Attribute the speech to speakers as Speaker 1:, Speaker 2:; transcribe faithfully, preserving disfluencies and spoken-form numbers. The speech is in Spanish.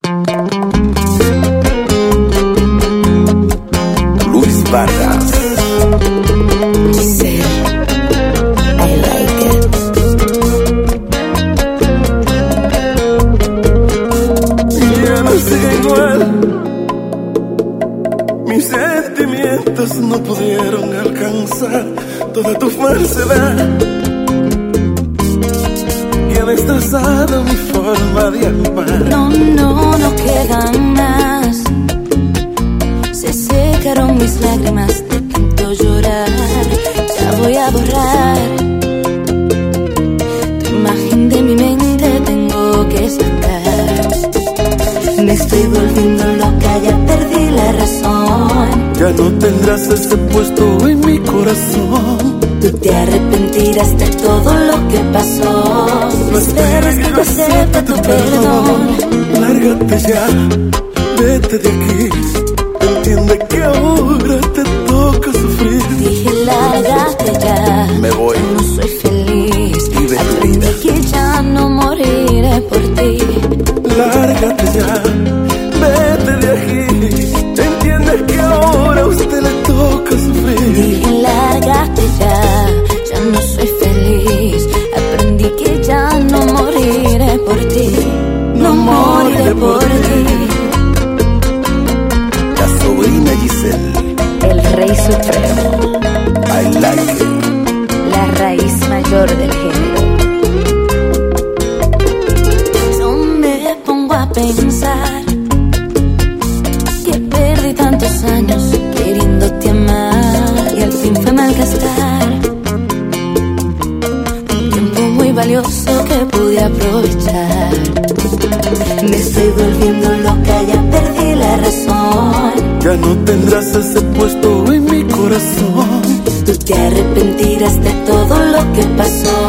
Speaker 1: Luis Vargas.
Speaker 2: Giselle, I like it.
Speaker 3: Ya no sigue igual. Mis sentimientos no pudieron alcanzar toda tu falsedad. Y han destrozado mi forma de amar.
Speaker 2: No, no, no quedan más. Se secaron mis lágrimas de tanto llorar. Ya voy a borrar tu imagen de mi mente, tengo que sacar. Me estoy volviendo loca, ya perdí la razón.
Speaker 3: Ya no tendrás ese puesto en mi corazón.
Speaker 2: Tú te arrepentirás de todo lo que pasó. No esperes que te acepte tu perdón.
Speaker 3: Lárgate ya, vete de aquí. Entiende que ahora te toca sufrir.
Speaker 2: Dije lárgate ya,
Speaker 1: Me voy.
Speaker 2: no soy feliz.
Speaker 1: Vive tu
Speaker 2: Aprendí
Speaker 1: vida.
Speaker 2: que ya no moriré por ti.
Speaker 3: Lárgate ya, vete de aquí. Entiende que ahora a usted le toca sufrir.
Speaker 2: Dije lárgate ya, ya no soy feliz. Aprendí que ya no moriré por ti. No moriré por ti.
Speaker 1: La sobrina Giselle.
Speaker 2: El rey supremo,
Speaker 1: I like it.
Speaker 2: la raíz mayor del género. Yo me pongo a pensar que perdí tantos años queriéndote amar y al fin fue malgastar un tiempo muy valioso que pude aprovechar. Me estoy volviendo loca, ya perdí la razón.
Speaker 3: Ya no tendrás ese puesto en mi corazón.
Speaker 2: Tú te arrepentirás de todo lo que pasó.